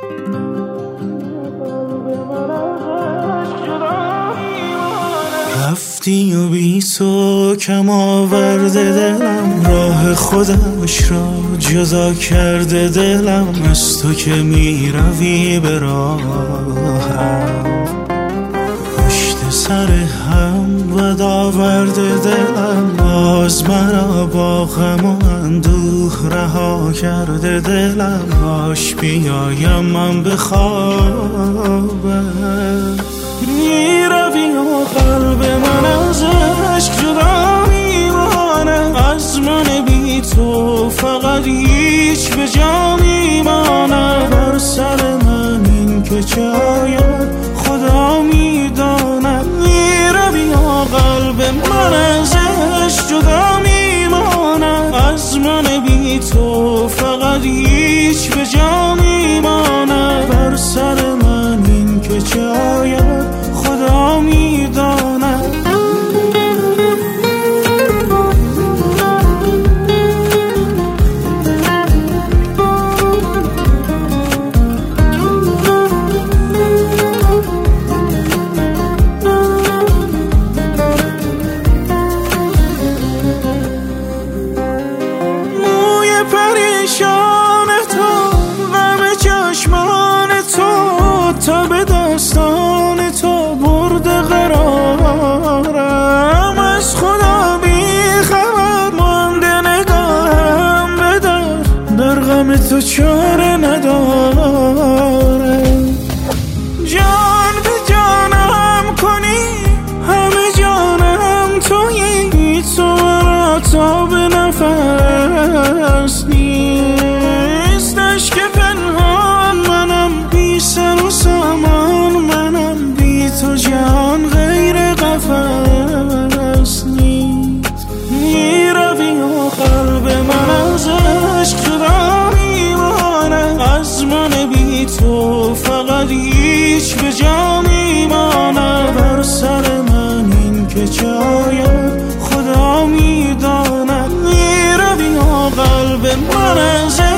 رفتی و بی تو کم آورده دلم، راه خودش را جدا کرده دلم، از تو که می روی به راهم پشت سر هم ود آورده دلم، باز مرا با غم و اندوه رها کرده دلم، باش بیایم من به خوابم. می روی و قلب من از عشق جدا میمانه، از من بی تو فقط هیچ به جا میمانه، بر سر من این که چه آید خدا میدانه. می روی و قلب من از عشق جدا میمانه، از من بی تو فقط هیچ به جا میمانه، بر سر من این که چه آید خدا میدانه. موی پریشان تو غم چشمان تو، تا به داستان تو برده قرارم، از خدا بی خبر مانده نگاهم به در غم تو چاره نداره. جان به جانم کنی همه جانم تویی، تو را تا به نفس نیست، اشک پنهان منم بی سر و سامان منم، بی تو جان غیر قفس نیست. می روی و قلب من از عشق جدا میمانه، از من بی تو فقط هیچ به جا میمانه، بر سر من این که چه آید خدا میدانه. می روی و قلب من از